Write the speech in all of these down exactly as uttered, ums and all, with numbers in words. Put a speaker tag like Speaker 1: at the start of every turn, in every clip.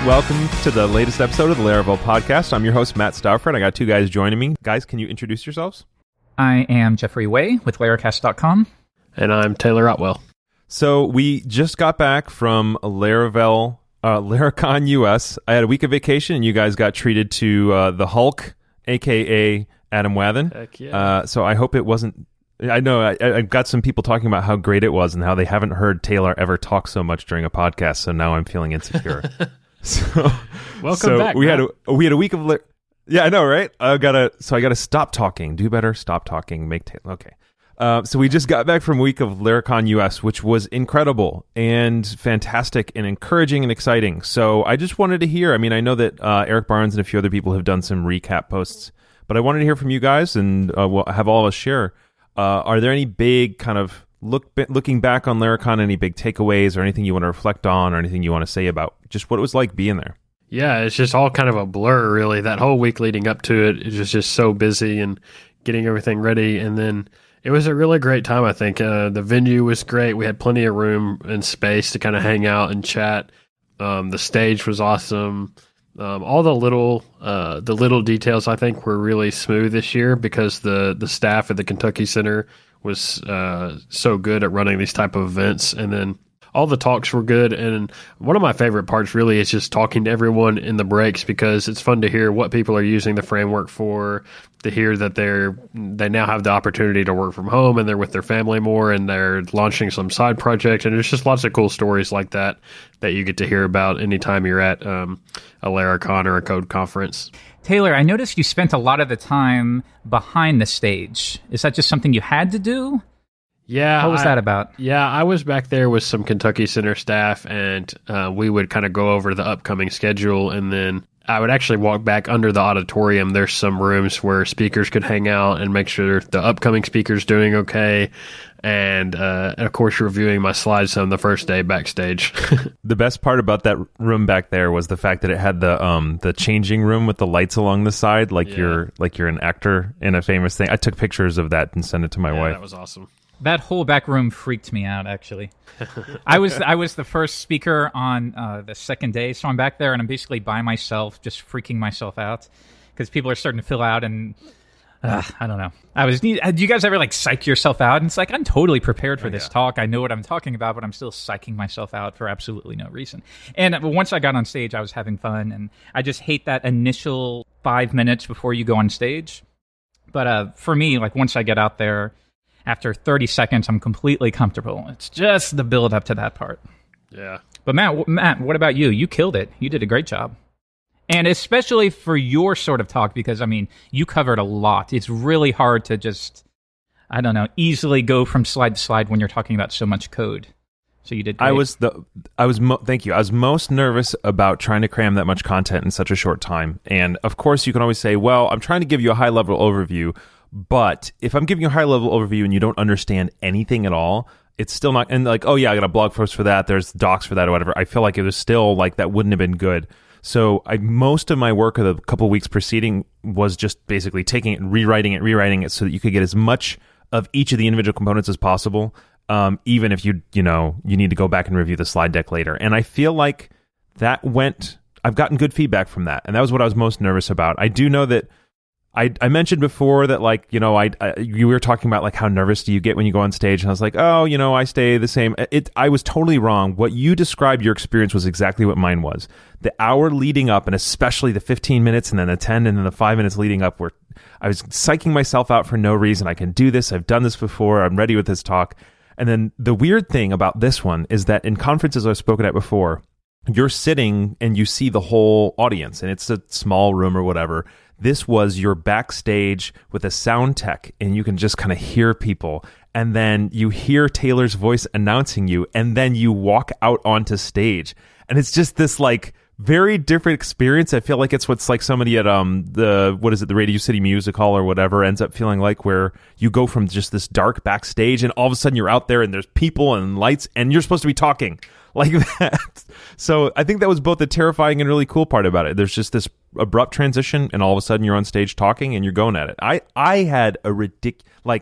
Speaker 1: welcome to the latest episode of the Laravel podcast. I'm your host, Matt Stauffer. I got two guys joining me. Guys, can you introduce yourselves?
Speaker 2: I am Jeffrey Way with Laracast dot com.
Speaker 3: And I'm Taylor Otwell.
Speaker 1: So we just got back from Laravel, uh, Laracon U S. I had a week of vacation, and you guys got treated to uh, the Hulk, a k a. Adam Wathan.
Speaker 3: Heck yeah.
Speaker 1: Uh, so I hope it wasn't... I know I, I got some people talking about how great it was and how they haven't heard Taylor ever talk so much during a podcast, so now I'm feeling insecure. so
Speaker 3: Welcome
Speaker 1: so
Speaker 3: back,
Speaker 1: we
Speaker 3: Matt.
Speaker 1: had a we had a week of... Li- yeah, I know, right? I gotta So I got to stop talking. Do better, stop talking, make Taylor... Okay. Uh, so we just got back from a week of Laracon U S, which was incredible and fantastic and encouraging and exciting. So I just wanted to hear, I mean, I know that uh, Eric Barnes and a few other people have done some recap posts, but I wanted to hear from you guys and uh, we'll have all of us share. Uh, are there any big kind of, look looking back on Laracon, any big takeaways or anything you want to reflect on or anything you want to say about just what it was like being there?
Speaker 3: Yeah, it's just all kind of a blur, really. That whole week leading up to it, it was just so busy and getting everything ready. And then it was a really great time, I think. Uh, the venue was great. We had plenty of room and space to kind of hang out and chat. Um, the stage was awesome. Um, all the little uh, the little details, I think, were really smooth this year because the, the staff at the Kentucky Center was uh, so good at running these type of events. And then all the talks were good. And one of my favorite parts really is just talking to everyone in the breaks because it's fun to hear what people are using the framework for, to hear that they're they now have the opportunity to work from home and they're with their family more and they're launching some side project. And there's just lots of cool stories like that that you get to hear about anytime you're at um, a Laracon or a code conference.
Speaker 2: Taylor, I noticed you spent a lot of the time behind the stage. Is that just something you had to do?
Speaker 3: Yeah.
Speaker 2: What was
Speaker 3: I,
Speaker 2: that about?
Speaker 3: Yeah, I was back there with some Kentucky Center staff, and uh, we would kind of go over the upcoming schedule, and then I would actually walk back under the auditorium. There's some rooms where speakers could hang out and make sure the upcoming speaker's doing okay, and, uh, and of course, reviewing my slides on the first day backstage.
Speaker 1: The best part about that room back there was the fact that it had the um the changing room with the lights along the side, like
Speaker 3: Yeah.
Speaker 1: you're like you're an actor in a famous thing. I took pictures of that and sent it to my
Speaker 3: Yeah,
Speaker 1: wife.
Speaker 3: that was awesome.
Speaker 2: That whole back room freaked me out, actually. I was I was the first speaker on uh, the second day, so I'm back there and I'm basically by myself, just freaking myself out because people are starting to fill out and uh, I don't know. I was. Do you guys ever like psych yourself out? And it's like I'm totally prepared for
Speaker 1: Oh,
Speaker 2: this
Speaker 1: yeah.
Speaker 2: talk. I know what I'm talking about, but I'm still psyching myself out for absolutely no reason. And once I got on stage, I was having fun, and I just hate that initial five minutes before you go on stage. But uh, for me, like once I get out there. After thirty seconds, I'm completely comfortable. It's just the build up to that part.
Speaker 3: Yeah.
Speaker 2: But Matt, w- Matt, what about you? You killed it. You did a great job. And especially for your sort of talk, because, I mean, you covered a lot. It's really hard to just, I don't know, easily go from slide to slide when you're talking about so much code. So you did great.
Speaker 1: I was the I was mo- thank you. I was most nervous about trying to cram that much content in such a short time. And of course, you can always say, "Well, I'm trying to give you a high level overview." But if I'm giving you a high level overview and you don't understand anything at all, it's still not. And like, oh yeah, I got a blog post for that. There's docs for that or whatever. I feel like it was still like that wouldn't have been good. So I most of my work of the couple of weeks preceding was just basically taking it and rewriting it, rewriting it so that you could get as much of each of the individual components as possible. Um, even if you you know you need to go back and review the slide deck later. And I feel like that went. I've gotten good feedback from that, and that was what I was most nervous about. I do know that. I, I mentioned before that, like, you know, I, I you were talking about, like, how nervous do you get when you go on stage? And I was like, oh, you know, I stay the same. It, I was totally wrong. What you described, your experience was exactly what mine was. The hour leading up, and especially the fifteen minutes and then the ten and then the five minutes leading up, where I was psyching myself out for no reason. I can do this. I've done this before. I'm ready with this talk. And then the weird thing about this one is that in conferences I've spoken at before, you're sitting and you see the whole audience, and it's a small room or whatever. This was your backstage with a sound tech, and you can just kind of hear people. And then you hear Taylor's voice announcing you, and then you walk out onto stage. And it's just this like very different experience. I feel like it's what's like somebody at um the what is it the Radio City Music Hall or whatever ends up feeling like, where you go from just this dark backstage and all of a sudden you're out there and there's people and lights and you're supposed to be talking like that. So I think that was both the terrifying and really cool part about it. There's just this abrupt transition and all of a sudden you're on stage talking and you're going at it. I I had a ridic like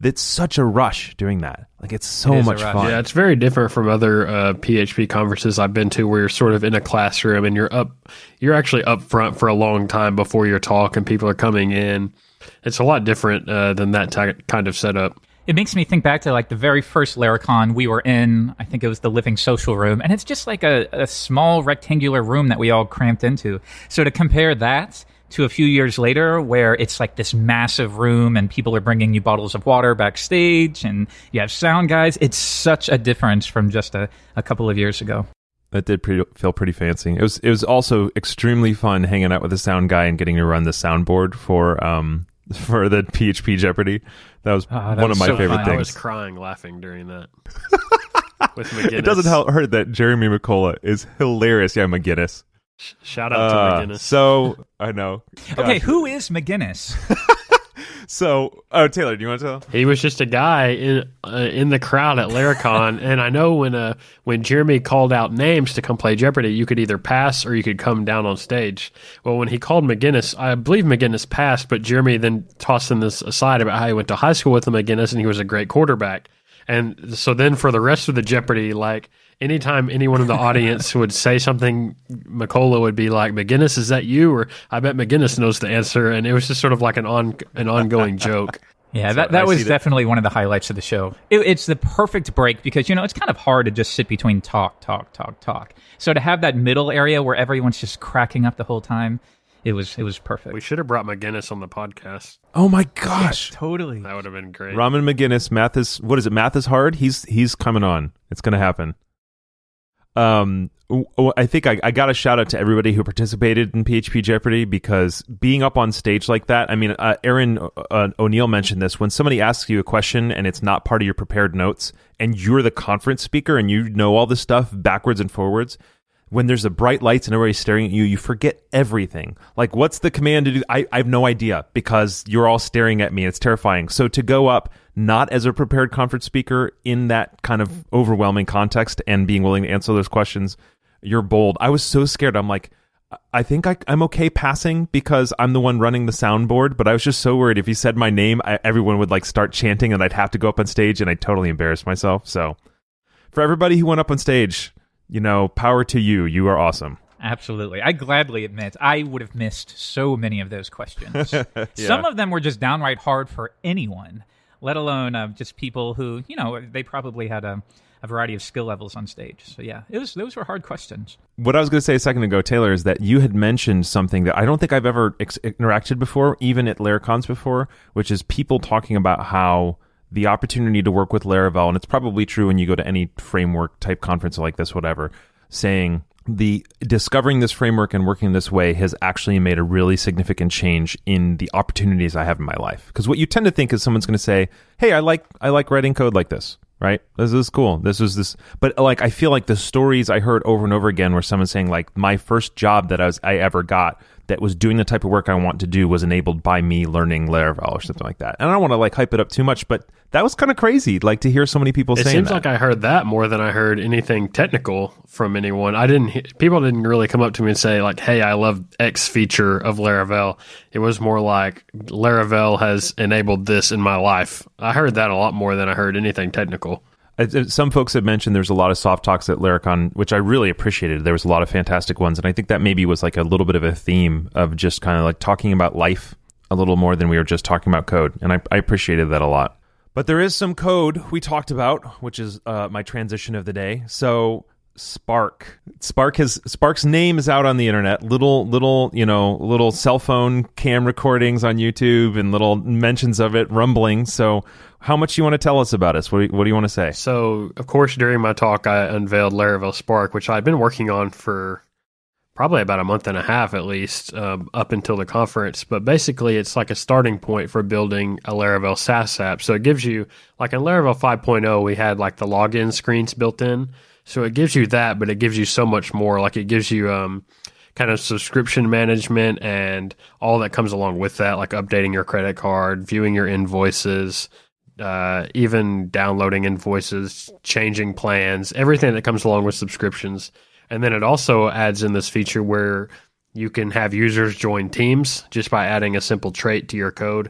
Speaker 1: it's such a rush doing that. Like, it's so
Speaker 2: It is a
Speaker 1: much
Speaker 2: rush.
Speaker 1: fun.
Speaker 3: Yeah, it's very different from other uh, P H P conferences I've been to, where you're sort of in a classroom and you're up, you're actually up front for a long time before your talk, and people are coming in. It's a lot different uh, than that ty- kind of setup.
Speaker 2: It makes me think back to like the very first Laracon we were in. I think it was the Living Social Room, and it's just like a, a small rectangular room that we all cramped into. So to compare that to a few years later, where it's like this massive room and people are bringing you bottles of water backstage and you have sound guys, it's such a difference from just a, a couple of years ago.
Speaker 1: That did pretty, feel pretty fancy. It was it was also extremely fun hanging out with the sound guy and getting to run the soundboard for um for the P H P Jeopardy. That was
Speaker 2: Oh, that
Speaker 1: one
Speaker 2: was
Speaker 1: of my
Speaker 2: so
Speaker 1: favorite
Speaker 2: fun.
Speaker 3: I was
Speaker 1: things.
Speaker 3: crying laughing during that. With McGinnis.
Speaker 1: It doesn't help hurt that Jeremy McCullough is hilarious. Yeah, McGinnis.
Speaker 3: Sh- Shout out
Speaker 1: Uh,
Speaker 3: to McGinnis.
Speaker 1: so I know.
Speaker 2: Okay,
Speaker 1: Gosh.
Speaker 2: who is McGinnis?
Speaker 1: So, oh Taylor, do you want to tell?
Speaker 3: He was just a guy in uh, in the crowd at Laracon, and I know when uh, when Jeremy called out names to come play Jeopardy, you could either pass or you could come down on stage. Well, when he called McGinnis, I believe McGinnis passed, but Jeremy then tossed in this aside about how he went to high school with McGinnis and he was a great quarterback. And so then for the rest of the Jeopardy, like anytime anyone in the audience would say something, McCullough would be like, "McGinnis, is that you?" Or "I bet McGinnis knows the answer." And it was just sort of like an on an ongoing joke.
Speaker 2: Yeah,
Speaker 1: So
Speaker 2: that,
Speaker 1: I
Speaker 2: that was
Speaker 1: see that-
Speaker 2: definitely one of the highlights of the show. It, it's the perfect break because, you know, it's kind of hard to just sit between talk, talk, talk, talk. So to have that middle area where everyone's just cracking up the whole time, it was it was perfect.
Speaker 3: We should have brought McGinnis on the podcast.
Speaker 1: Oh my gosh.
Speaker 2: Totally.
Speaker 3: That would have been great.
Speaker 1: Ramen McGinnis, math is what is it? Math is hard. He's he's coming on. It's going to happen. Um, w- w- I think I, I got a shout out to everybody who participated in P H P Jeopardy, because being up on stage like that. I mean, uh, Aaron uh, O'Neill mentioned this. When somebody asks you a question and it's not part of your prepared notes, and you're the conference speaker and you know all this stuff backwards and forwards. When there's a bright lights and everybody's staring at you, you forget everything. Like, what's the command to do? I, I have no idea because you're all staring at me. It's terrifying. So to go up not as a prepared conference speaker in that kind of overwhelming context and being willing to answer those questions, you're bold. I was so scared. I'm like, I think I, I'm okay passing because I'm the one running the soundboard, but I was just so worried if he said my name, I, everyone would like start chanting and I'd have to go up on stage and I'd totally embarrass myself. So for everybody who went up on stage, you know, power to you. You are awesome.
Speaker 2: Absolutely. I gladly admit I would have missed so many of those questions.
Speaker 1: Yeah.
Speaker 2: Some of them were just downright hard for anyone, let alone uh, just people who, you know, they probably had a, a variety of skill levels on stage. So, yeah, it was those were hard questions.
Speaker 1: What I was going to say a second ago, Taylor, is that you had mentioned something that I don't think I've ever ex- interacted before, even at Laracons before, which is people talking about how the opportunity to work with Laravel, and it's probably true when you go to any framework type conference like this, whatever, saying the discovering this framework and working this way has actually made a really significant change in the opportunities I have in my life. Because what you tend to think is someone's going to say, "Hey, I like I like writing code like this." Right? This is cool. This is this, but like I feel like the stories I heard over and over again, where someone's saying like my first job that I was I ever got that was doing the type of work I want to do was enabled by me learning Laravel or something like that. And I don't want to like hype it up too much, but that was kind of crazy. Like to hear so many people
Speaker 3: It
Speaker 1: saying
Speaker 3: seems
Speaker 1: that.
Speaker 3: like I heard that more than I heard anything technical from anyone. I didn't. he- People didn't really come up to me and say like, "Hey, I love X feature of Laravel." It was more like Laravel has enabled this in my life. I heard that a lot more than I heard anything technical.
Speaker 1: Uh, uh, Some folks have mentioned there's a lot of soft talks at Laracon, which I really appreciated. There was a lot of fantastic ones, and I think that maybe was like a little bit of a theme of just kind of like talking about life a little more than we were just talking about code, and I, I appreciated that a lot. But there is some code we talked about, which is uh, my transition of the day. So Spark, Spark has Spark's name is out on the internet. Little little you know little cell phone cam recordings on YouTube and little mentions of it rumbling. So how much you want to tell us about us? What do you, what do you want to say?
Speaker 3: So, of course, during my talk, I unveiled Laravel Spark, which I'd been working on for probably about a month and a half at least, um, up until the conference. But basically, it's like a starting point for building a Laravel SaaS app. So it gives you, like in Laravel five point oh, we had like the login screens built in. So it gives you that, but it gives you so much more. Like it gives you um, kind of subscription management and all that comes along with that, like updating your credit card, viewing your invoices, uh, even downloading invoices, changing plans, everything that comes along with subscriptions. And then it also adds in this feature where you can have users join teams just by adding a simple trait to your code.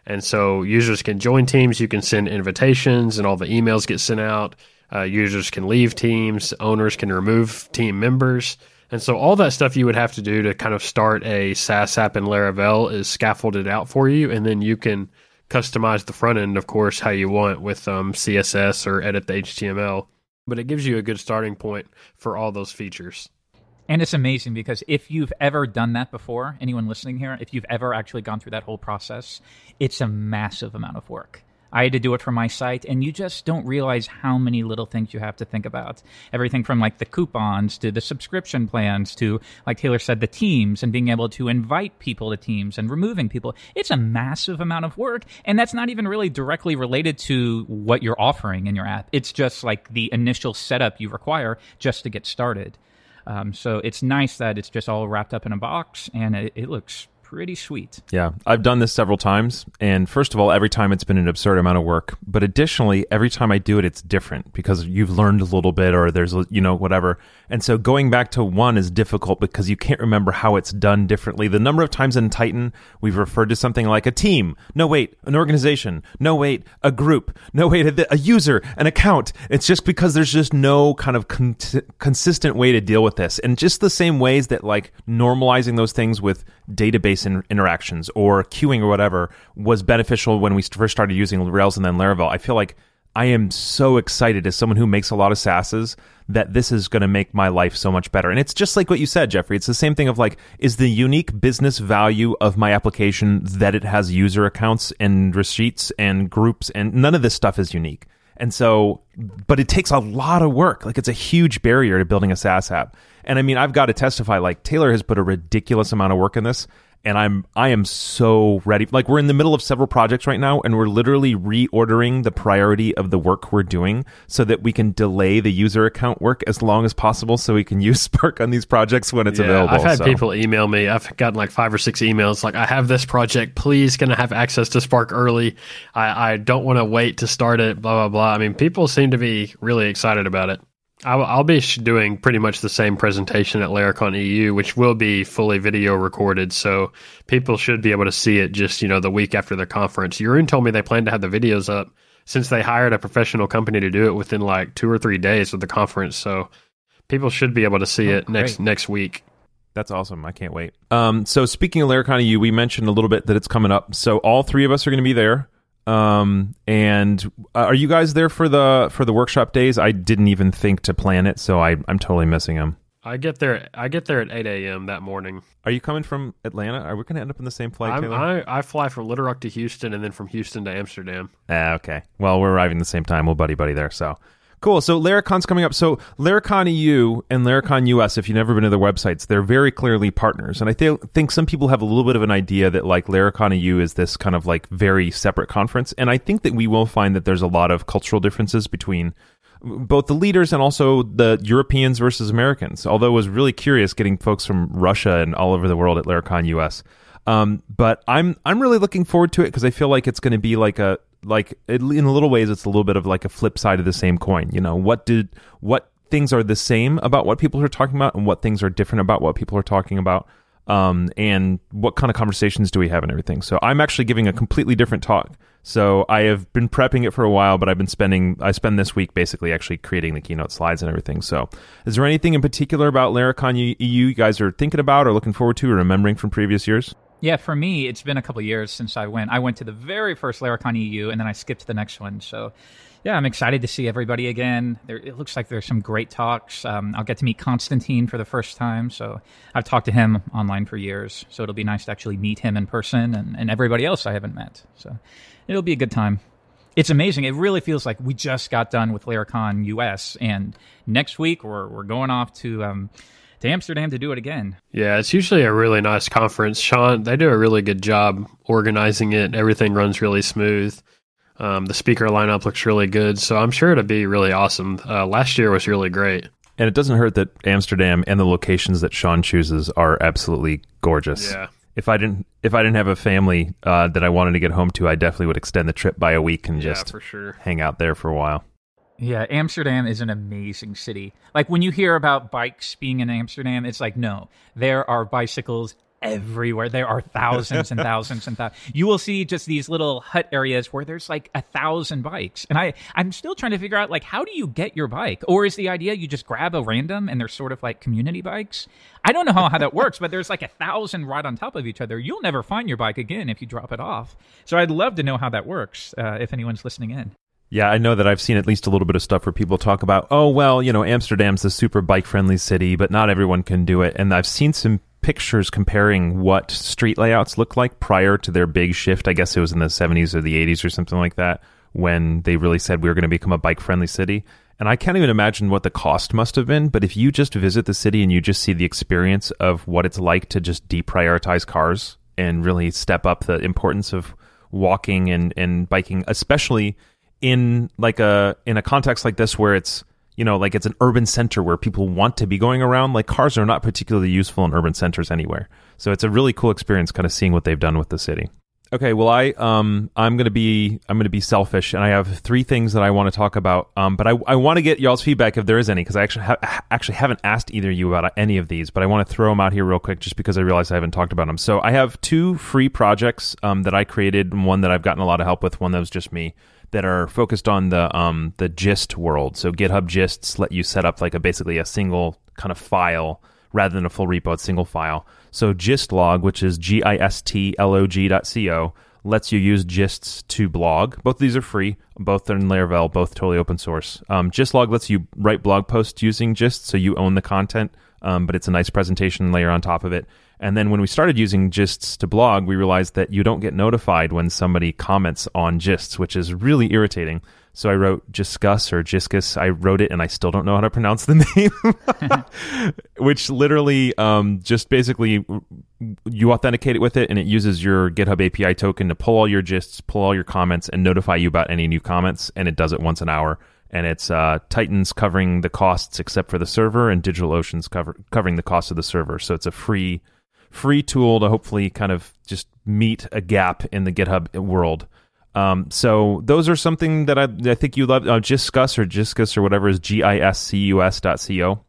Speaker 3: And so users can join teams, you can send invitations, and all the emails get sent out. Uh, users can leave teams, owners can remove team members. And so all that stuff you would have to do to kind of start a SaaS app in Laravel is scaffolded out for you, and then you can customize the front end, of course, how you want with um, C S S or edit the H T M L. But it gives you a good starting point for all those features.
Speaker 2: And it's amazing because if you've ever done that before, anyone listening here, if you've ever actually gone through that whole process, it's a massive amount of work. I had to do it for my site, and you just don't realize how many little things you have to think about. Everything from like the coupons to the subscription plans to, like Taylor said, the teams and being able to invite people to teams and removing people. It's a massive amount of work, and that's not even really directly related to what you're offering in your app. It's just like the initial setup you require just to get started. Um, so it's nice that it's just all wrapped up in a box, and it, it looks pretty sweet.
Speaker 1: Yeah, I've done this several times, and first of all, every time it's been an absurd amount of work, but additionally, every time I do it, it's different because you've learned a little bit or there's, you know, whatever. And so going back to one is difficult because you can't remember how it's done differently. The number of times in Titan, we've referred to something like a team. No, wait, an organization. No, wait, a group. No, wait, a, a user, an account. It's just because there's just no kind of con- consistent way to deal with this. And just the same ways that like normalizing those things with database in- interactions or queuing or whatever was beneficial when we first started using Rails and then Laravel. I feel like I am so excited as someone who makes a lot of SaaSes that this is going to make my life so much better. And it's just like what you said, Jeffrey. It's the same thing of like, is the unique business value of my application that it has user accounts and receipts and groups, and none of this stuff is unique. And so, but it takes a lot of work. Like, it's a huge barrier to building a SaaS app. And I mean, I've got to testify, like, Taylor has put a ridiculous amount of work in this. And I'm I am so ready. Like, we're in the middle of several projects right now, and we're literally reordering the priority of the work we're doing so that we can delay the user account work as long as possible so we can use Spark on these projects when it's
Speaker 3: yeah,
Speaker 1: available.
Speaker 3: I've had
Speaker 1: so.
Speaker 3: people email me. I've gotten like five or six emails like, I have this project. Please, can I have access to Spark early? I, I don't want to wait to start it, blah, blah, blah. I mean, people seem to be really excited about it. I'll, I'll be doing pretty much the same presentation at Laracon E U, which will be fully video recorded, so people should be able to see it just, you know, the week after the conference. Jeroen told me they plan to have the videos up since they hired a professional company to do it within like two or three days of the conference, so people should be able to see oh, it great. next next week.
Speaker 1: That's awesome. I can't wait. Um, so speaking of Laracon E U, we mentioned a little bit that it's coming up. So all three of us are going to be there. Um, and uh, are you guys there for the for the workshop days? I didn't even think to plan it, so I, I'm totally missing them.
Speaker 3: I get there. I get there at eight a.m. that morning.
Speaker 1: Are you coming from Atlanta? Are we going to end up in the same flight, Taylor?
Speaker 3: I, I fly from Little Rock to Houston, and then from Houston to Amsterdam.
Speaker 1: Ah, okay. Well, we're arriving the same time. We'll buddy buddy there. So cool. So Laracon's coming up. So Laracon E U and Laracon U S, if you've never been to their websites, they're very clearly partners. And I th- think some people have a little bit of an idea that like Laracon E U is this kind of like very separate conference. And I think that we will find that there's a lot of cultural differences between both the leaders and also the Europeans versus Americans. Although I was really curious getting folks from Russia and all over the world at Laracon U S. Um, but I'm I'm really looking forward to it because I feel like it's going to be like a like in a little ways it's a little bit of like a flip side of the same coin. You know, what did what things are the same about what people are talking about and what things are different about what people are talking about, um, and what kind of conversations do we have and everything. So I'm actually giving a completely different talk. So I have been prepping it for a while, but I've been spending I spend this week basically actually creating the keynote slides and everything. So is there anything in particular about Laracon E U you guys are thinking about or looking forward to or remembering from previous years?
Speaker 2: Yeah, for me, it's been a couple of years since I went. I went to the very first Laracon E U, and then I skipped to the next one. So, yeah, I'm excited to see everybody again. There, it looks like there's some great talks. Um, I'll get to meet Constantine for the first time. So I've talked to him online for years. So it'll be nice to actually meet him in person and, and everybody else I haven't met. So it'll be a good time. It's amazing. It really feels like we just got done with Laracon U S, and next week we're we're going off to... Um, to Amsterdam to do it again.
Speaker 3: Yeah, it's usually a really nice conference. Sean, they do a really good job organizing it. Everything runs really smooth. Um, the speaker lineup looks really good, so I'm sure it'll be really awesome. Uh, last year was really great.
Speaker 1: And it doesn't hurt that Amsterdam and the locations that Sean chooses are absolutely gorgeous.
Speaker 3: Yeah.
Speaker 1: If I didn't, if I didn't have a family uh, that I wanted to get home to, I definitely would extend the trip by a week and just
Speaker 3: yeah, for sure.
Speaker 1: hang out there for a while.
Speaker 2: Yeah, Amsterdam is an amazing city. Like, when you hear about bikes being in Amsterdam, it's like, no, there are bicycles everywhere. There are thousands and thousands and thousands. You will see just these little hut areas where there's like a thousand bikes. And I, I'm still trying to figure out, like, how do you get your bike? Or is the idea you just grab a random and they're sort of like community bikes? I don't know how, how that works, but there's like a thousand right on top of each other. You'll never find your bike again if you drop it off. So I'd love to know how that works, uh, if anyone's listening in.
Speaker 1: Yeah, I know that I've seen at least a little bit of stuff where people talk about, oh, well, you know, Amsterdam's a super bike-friendly city, but not everyone can do it. And I've seen some pictures comparing what street layouts look like prior to their big shift. I guess it was in the seventies or the eighties or something like that, when they really said we were going to become a bike-friendly city. And I can't even imagine what the cost must have been, but if you just visit the city and you just see the experience of what it's like to just deprioritize cars and really step up the importance of walking and, and biking, especially in like a in a context like this where it's, you know, like it's an urban center where people want to be going around, like cars are not particularly useful in urban centers anywhere. So it's a really cool experience kind of seeing what they've done with the city. Okay, well, I um I'm gonna be I'm gonna be selfish, and I have three things that I want to talk about. Um, but I I want to get y'all's feedback if there is any, because I actually ha- actually haven't asked either of you about any of these, but I want to throw them out here real quick just because I realize I haven't talked about them. So I have two free projects um that I created, and one that I've gotten a lot of help with, one that was just me, that are focused on the um the gist world. So GitHub gists let you set up like a basically a single kind of file rather than a full repo, it's single file. So Gistlog, which is G I S T L O G dot C O, lets you use gists to blog. Both of these are free. Both are in Laravel, both totally open source. Um, Gistlog lets you write blog posts using gists, so you own the content, um, but it's a nice presentation layer on top of it. And then when we started using gists to blog, we realized that you don't get notified when somebody comments on gists, which is really irritating. So I wrote Giscus or Giscus. I wrote it and I still don't know how to pronounce the name, which literally um, just basically you authenticate it with it, and it uses your GitHub A P I token to pull all your gists, pull all your comments, and notify you about any new comments. And it does it once an hour. And it's uh, Titan's covering the costs except for the server, and DigitalOcean's cover- covering the cost of the server. So it's a free free tool to hopefully kind of just meet a gap in the GitHub world. Um, so those are something that I, I think you love. Uh, Giscus or Giscus or whatever is G I S C U S dot C O.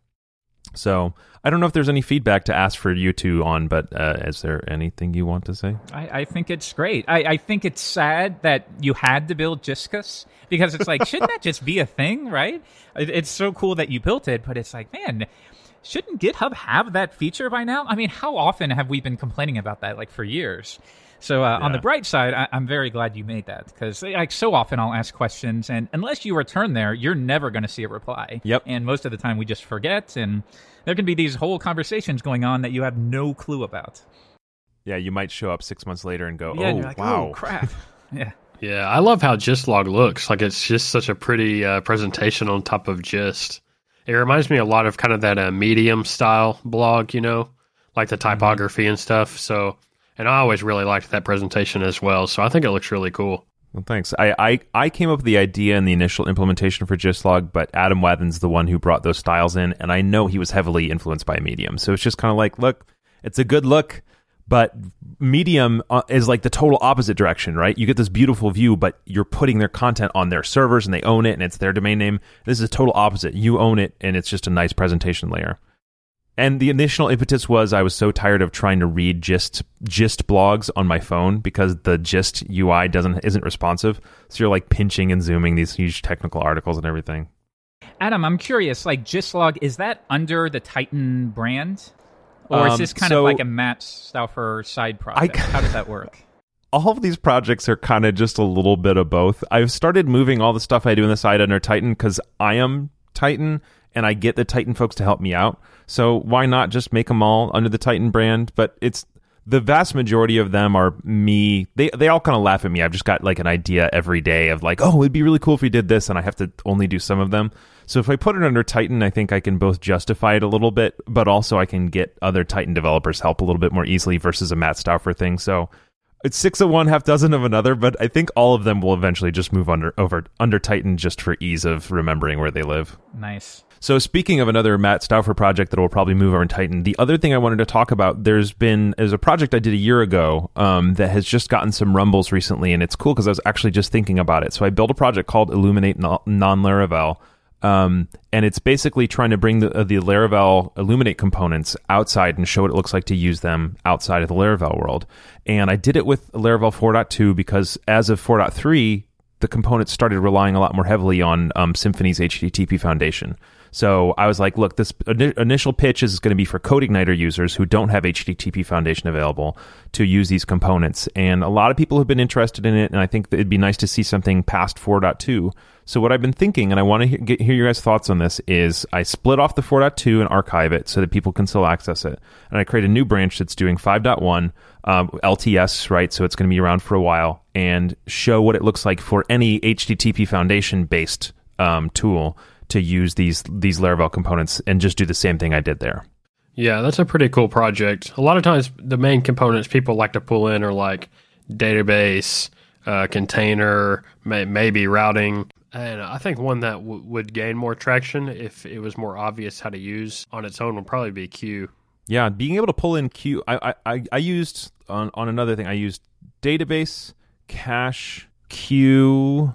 Speaker 1: So I don't know if there's any feedback to ask for you two on, but uh, is there anything you want to say?
Speaker 2: I, I think it's great. I, I think it's sad that you had to build Giscus, because it's like, shouldn't that just be a thing, right? It, it's so cool that you built it, but it's like, man, shouldn't GitHub have that feature by now? I mean, how often have we been complaining about that, like for years? So uh, yeah. On the bright side, I- I'm very glad you made that, because like so often I'll ask questions, and unless you return there, you're never going to see a reply.
Speaker 1: Yep.
Speaker 2: And most of the time we just forget, and there can be these whole conversations going on that you have no clue about.
Speaker 1: Yeah, you might show up six months later and go,
Speaker 2: yeah,
Speaker 1: oh,
Speaker 2: and you're like,
Speaker 1: wow.
Speaker 2: Oh, crap. Yeah.
Speaker 3: Yeah, I love how Gistlog looks. Like, it's just such a pretty uh, presentation on top of Gist. It reminds me a lot of kind of that uh, Medium style blog, you know, like the typography and stuff. So, and I always really liked that presentation as well. So I think it looks really cool.
Speaker 1: Well, thanks. I, I, I came up with the idea and the initial implementation for Gistlog, but Adam Wathan's the one who brought those styles in, and I know he was heavily influenced by Medium. So it's just kind of like, look, it's a good look, but Medium uh, is like the total opposite direction, right? You get this beautiful view, but you're putting their content on their servers, and they own it, and it's their domain name. This is a total opposite. You own it, and it's just a nice presentation layer. And the initial impetus was I was so tired of trying to read gist gist blogs on my phone because the Gist U I doesn't isn't responsive. So you're like pinching and zooming these huge technical articles and everything.
Speaker 2: Adam, I'm curious, like Gistlog, is that under the Titan brand? Or
Speaker 1: Um,
Speaker 2: is this kind
Speaker 1: so
Speaker 2: of like a Matt Stauffer side project?
Speaker 1: I-
Speaker 2: How does that work?
Speaker 1: All of these projects are kind of just a little bit of both. I've started moving all the stuff I do in the site under Titan because I am Titan and I get the Titan folks to help me out. So why not just make them all under the Titan brand? But it's the vast majority of them are me. They they all kind of laugh at me. I've just got like an idea every day of like, oh, it'd be really cool if we did this, and I have to only do some of them. So if I put it under Titan, I think I can both justify it a little bit, but also I can get other Titan developers help a little bit more easily versus a Matt Stauffer thing. So it's six of one, half dozen of another, but I think all of them will eventually just move under over under Titan just for ease of remembering where they live.
Speaker 2: Nice.
Speaker 1: So speaking of another Matt Stauffer project that will probably move over in Titan, the other thing I wanted to talk about, there's been there's a project I did a year ago um, that has just gotten some rumbles recently, and it's cool because I was actually just thinking about it. So I built a project called Illuminate Non-Laravel, Um, and it's basically trying to bring the, uh, the Laravel Illuminate components outside and show what it looks like to use them outside of the Laravel world. And I did it with Laravel four point two because as of four point three, the components started relying a lot more heavily on um, Symfony's H T T P foundation. So I was like, look, this in- initial pitch is going to be for CodeIgniter users who don't have H T T P foundation available to use these components. And a lot of people have been interested in it, and I think that it'd be nice to see something past four point two. So what I've been thinking, and I want to hear, get, hear your guys' thoughts on this, is I split off the four point two and archive it so that people can still access it. And I create a new branch that's doing five point one, um, L T S, right? So it's going to be around for a while, and show what it looks like for any H T T P foundation-based um, tool to use these these Laravel components and just do the same thing I did there.
Speaker 3: Yeah, that's a pretty cool project. A lot of times the main components people like to pull in are like database, uh, container, may, maybe routing. And I think one that w- would gain more traction if it was more obvious how to use on its own would probably be Q.
Speaker 1: Yeah, being able to pull in Q. I I, I used, on, on another thing, I used database, cache, Q,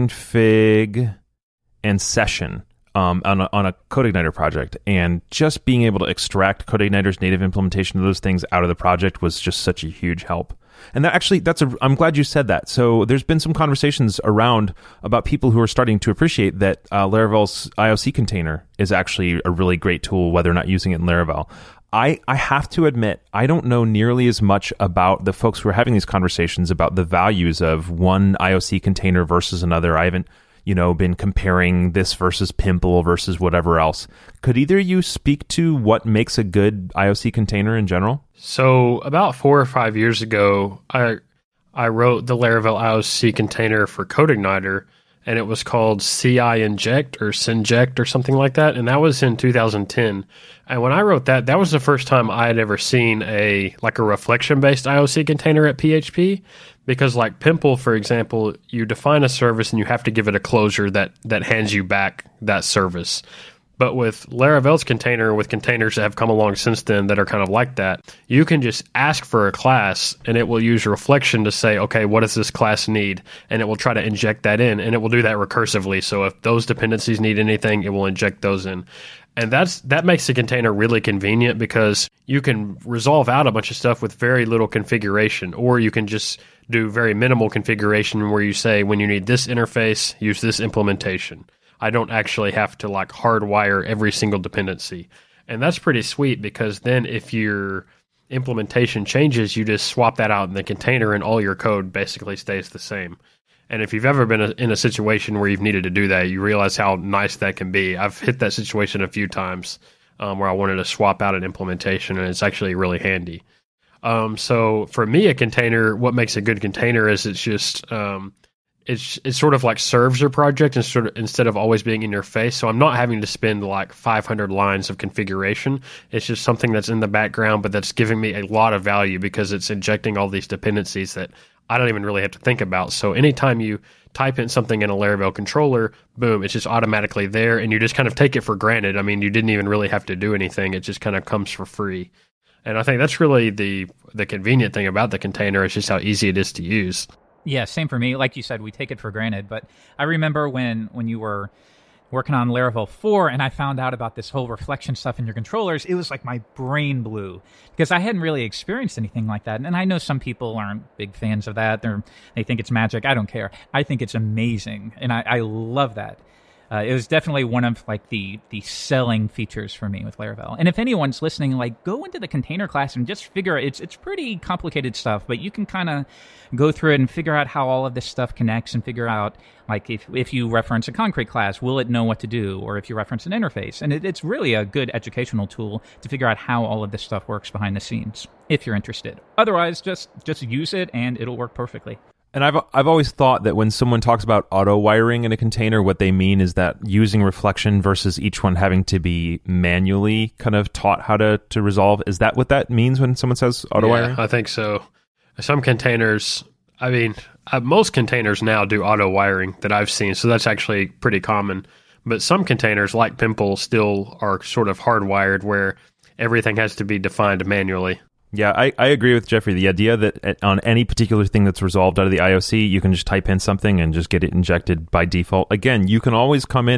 Speaker 1: config, and session um, on, a, on a CodeIgniter project. And just being able to extract CodeIgniter's native implementation of those things out of the project was just such a huge help. And that actually, that's a, I'm glad you said that. So there's been some conversations around about people who are starting to appreciate that uh, Laravel's I O C container is actually a really great tool, whether or not using it in Laravel. I, I have to admit, I don't know nearly as much about the folks who are having these conversations about the values of one I O C container versus another. I haven't you know, been comparing this versus Pimple versus whatever else. Could either of you speak to what makes a good I O C container in general?
Speaker 3: So about four or five years ago, I I wrote the Laravel I O C container for CodeIgniter, and it was called C I Inject or Synject or something like that, and that was in two thousand ten. And when I wrote that, that was the first time I had ever seen a like a reflection-based I O C container at P H P. Because like Pimple, for example, you define a service and you have to give it a closure that, that hands you back that service. But with Laravel's container, with containers that have come along since then that are kind of like that, you can just ask for a class and it will use reflection to say, okay, what does this class need? And it will try to inject that in, and it will do that recursively. So if those dependencies need anything, it will inject those in. And that's that makes the container really convenient because you can resolve out a bunch of stuff with very little configuration, or you can just do very minimal configuration where you say, when you need this interface, use this implementation. I don't actually have to like hardwire every single dependency. And that's pretty sweet because then if your implementation changes, you just swap that out in the container and all your code basically stays the same. And if you've ever been in a situation where you've needed to do that, you realize how nice that can be. I've hit that situation a few times um, where I wanted to swap out an implementation, and it's actually really handy. Um, so for me, a container, what makes a good container is it's just um, it's it sort of like serves your project and sort of, instead of always being in your face. So I'm not having to spend like five hundred lines of configuration. It's just something that's in the background, but that's giving me a lot of value because it's injecting all these dependencies that I don't even really have to think about. So anytime you type in something in a Laravel controller, boom, it's just automatically there, and you just kind of take it for granted. I mean, you didn't even really have to do anything. It just kind of comes for free. And I think that's really the the convenient thing about the container is just how easy it is to use.
Speaker 2: Yeah, same for me. Like you said, we take it for granted. But I remember when, when you were working on Laravel four and I found out about this whole reflection stuff in your controllers, it was like my brain blew because I hadn't really experienced anything like that. And I know some people aren't big fans of that. They're, they think it's magic. I don't care. I think it's amazing. And I, I love that. Uh, it was definitely one of like the the selling features for me with Laravel. And if anyone's listening, like go into the container class and just figure it's it's pretty complicated stuff, but you can kind of go through it and figure out how all of this stuff connects and figure out like if if you reference a concrete class, will it know what to do? Or if you reference an interface. And it, it's really a good educational tool to figure out how all of this stuff works behind the scenes if you're interested. Otherwise, just just use it and it'll work perfectly.
Speaker 1: And I've I've always thought that when someone talks about auto wiring in a container, what they mean is that using reflection versus each one having to be manually kind of taught how to, to resolve. Is that what that means when someone says auto wiring?
Speaker 3: Yeah, I think so. Some containers, I mean, uh, most containers now do auto wiring that I've seen, so that's actually pretty common. But some containers, like Pimple, still are sort of hardwired where everything has to be defined manually.
Speaker 1: Yeah, I, I agree with Jeffrey. The idea that on any particular thing that's resolved out of the I O C, you can just type in something and just get it injected by default. Again, you can always come in and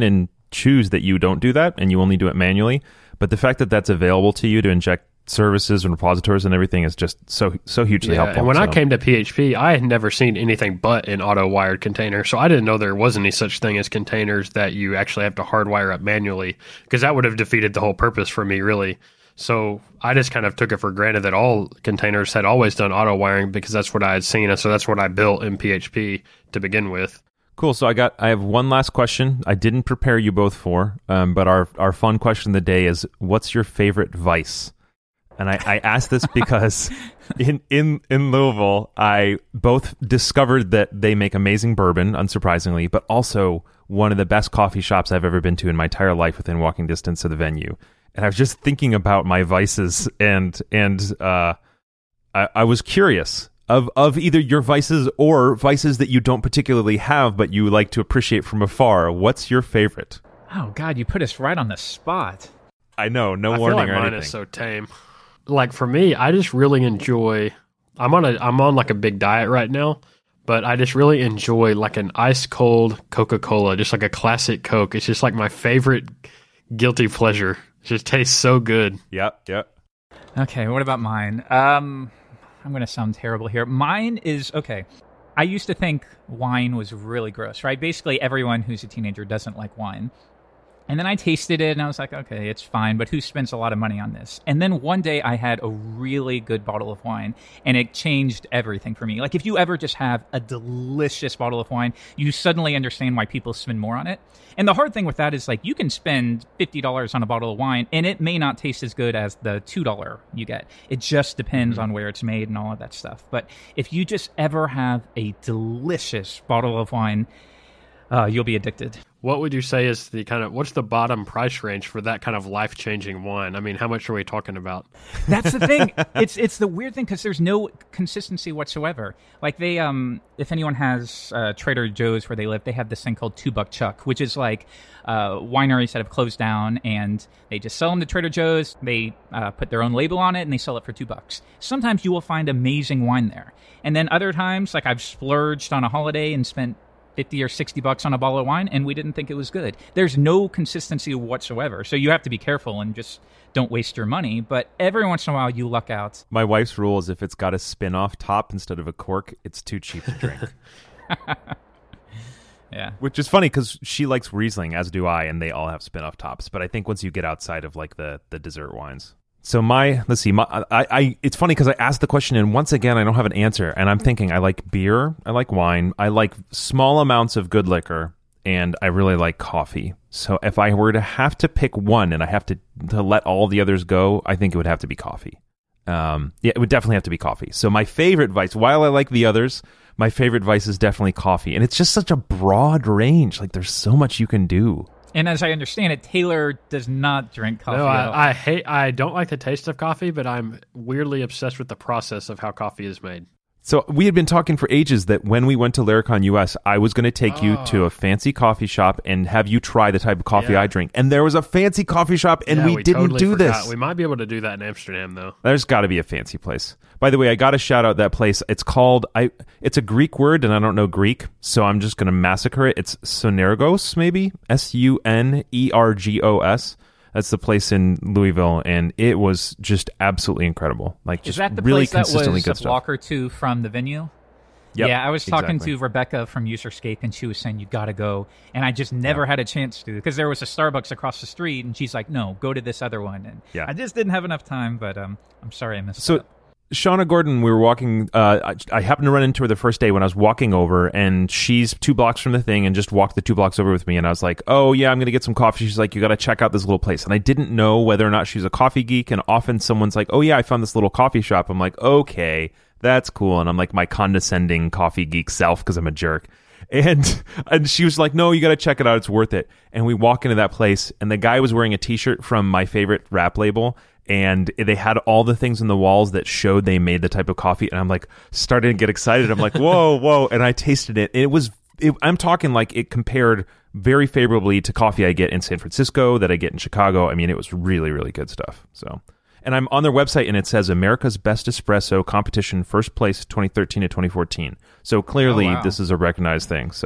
Speaker 1: choose that you don't do that and you only do it manually. But the fact that that's available to you to inject services and repositories and everything is just so so hugely
Speaker 3: yeah,
Speaker 1: helpful.
Speaker 3: And when
Speaker 1: so.
Speaker 3: I came to P H P, I had never seen anything but an auto-wired container, so I didn't know there was any such thing as containers that you actually have to hardwire up manually, because that would have defeated the whole purpose for me, really. So I just kind of took it for granted that all containers had always done auto-wiring, because that's what I had seen, and so that's what I built in P H P to begin with.
Speaker 1: Cool. So I got I have one last question I didn't prepare you both for, um, but our, our fun question of the day is, what's your favorite vice? And I, I asked this because in, in, in Louisville, I both discovered that they make amazing bourbon, unsurprisingly, but also one of the best coffee shops I've ever been to in my entire life within walking distance of the venue. And I was just thinking about my vices, and and uh, I, I was curious of, of either your vices or vices that you don't particularly have, but you like to appreciate from afar. What's your favorite?
Speaker 2: Oh, God, you put us right on the spot.
Speaker 1: I know, no
Speaker 3: I
Speaker 1: warning
Speaker 3: feel like
Speaker 1: or
Speaker 3: mine
Speaker 1: anything.
Speaker 3: is so tame. Like for me, I just really enjoy. I'm on a I'm on like a big diet right now, but I just really enjoy like an ice cold Coca-Cola, just like a classic Coke. It's just like my favorite guilty pleasure. It just tastes so good.
Speaker 1: Yep, yep.
Speaker 2: Okay, what about mine? Um, I'm going to sound terrible here. Mine is, okay, I used to think wine was really gross, right? Basically, everyone who's a teenager doesn't like wine. And then I tasted it, and I was like, okay, it's fine, but who spends a lot of money on this? And then one day I had a really good bottle of wine, and it changed everything for me. Like, if you ever just have a delicious bottle of wine, you suddenly understand why people spend more on it. And the hard thing with that is, like, you can spend fifty dollars on a bottle of wine, and it may not taste as good as the two dollars you get. It just depends mm-hmm. on where it's made and all of that stuff. But if you just ever have a delicious bottle of wine, uh, you'll be addicted.
Speaker 3: What would you say is the kind of, what's the bottom price range for that kind of life-changing wine? I mean, how much are we talking about?
Speaker 2: That's the thing. It's it's the weird thing, because there's no consistency whatsoever. Like they, um, if anyone has uh, Trader Joe's where they live, they have this thing called Two Buck Chuck, which is like uh, wineries that have closed down, and they just sell them to Trader Joe's. They uh, put their own label on it, and they sell it for two bucks. Sometimes you will find amazing wine there, and then other times, like I've splurged on a holiday and spent fifty or sixty bucks on a bottle of wine, and we didn't think it was good. There's no consistency whatsoever, so you have to be careful and just don't waste your money. But every once in a while, you luck out.
Speaker 1: My wife's rule is if it's got a spin-off top instead of a cork, it's too cheap to drink.
Speaker 2: Yeah.
Speaker 1: Which is funny because she likes Riesling, as do I, and they all have spin-off tops. But I think once you get outside of like the, the dessert wines. So my, let's see, my, I, I, it's funny because I asked the question, and once again, I don't have an answer. And I'm thinking, I like beer, I like wine, I like small amounts of good liquor, and I really like coffee. So if I were to have to pick one, and I have to, to let all the others go, I think it would have to be coffee. Um, yeah, it would definitely have to be coffee. So my favorite vice, while I like the others, my favorite vice is definitely coffee. And it's just such a broad range. Like, there's so much you can do.
Speaker 2: And as I understand it, Taylor does not drink coffee
Speaker 3: No,
Speaker 2: at all.
Speaker 3: I, I hate. I don't like the taste of coffee, but I'm weirdly obsessed with the process of how coffee is made.
Speaker 1: So we had been talking for ages that when we went to Laricon U S, I was going to take oh. you to a fancy coffee shop and have you try the type of coffee
Speaker 3: yeah.
Speaker 1: I drink. And there was a fancy coffee shop, and
Speaker 3: yeah,
Speaker 1: we,
Speaker 3: we
Speaker 1: didn't
Speaker 3: totally
Speaker 1: do
Speaker 3: forgot.
Speaker 1: this.
Speaker 3: We might be able to do that in Amsterdam, though.
Speaker 1: There's got to be a fancy place. By the way, I got to shout out that place. It's called, I. It's a Greek word, and I don't know Greek, so I'm just going to massacre it. It's Sunergos, maybe? S U N E R G O S. That's the place in Louisville, and it was just absolutely incredible. Like, just
Speaker 2: Is that the
Speaker 1: really
Speaker 2: place that
Speaker 1: consistently
Speaker 2: was
Speaker 1: good
Speaker 2: a
Speaker 1: stuff.
Speaker 2: block or two from the venue?
Speaker 1: Yep,
Speaker 2: yeah, I was talking
Speaker 1: exactly.
Speaker 2: to Rebecca from Userscape, and she was saying, you got to go. And I just never yeah. had a chance to, because there was a Starbucks across the street, and she's like, no, go to this other one. And
Speaker 1: yeah.
Speaker 2: I just didn't have enough time, but um, I'm sorry I missed
Speaker 1: so,
Speaker 2: that.
Speaker 1: Shauna Gordon, we were walking, uh, I, I happened to run into her the first day when I was walking over, and she's two blocks from the thing and just walked the two blocks over with me. And I was like, oh, yeah, I'm going to get some coffee. She's like, you got to check out this little place. And I didn't know whether or not she's a coffee geek. And often someone's like, oh, yeah, I found this little coffee shop. I'm like, okay, that's cool. And I'm like my condescending coffee geek self because I'm a jerk. And and she was like, no, you got to check it out. It's worth it. And we walk into that place, and the guy was wearing a T-shirt from my favorite rap label. And they had all the things in the walls that showed they made the type of coffee. And I'm like, starting to get excited. I'm like, whoa, whoa. And I tasted it. And it was, it, I'm talking like it compared very favorably to coffee I get in San Francisco, that I get in Chicago. I mean, it was really, really good stuff. So, and I'm on their website, and it says America's Best Espresso Competition, first place twenty thirteen to twenty fourteen. So clearly,
Speaker 2: oh, wow.
Speaker 1: this is a recognized thing. So,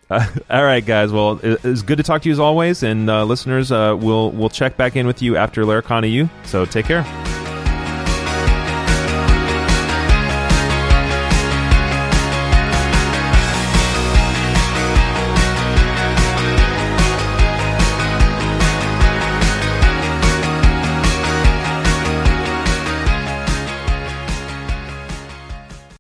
Speaker 1: Uh, all right, guys. Well, it, it's good to talk to you as always, and uh, listeners, uh, we'll we'll check back in with you after Laracon E U. So take care.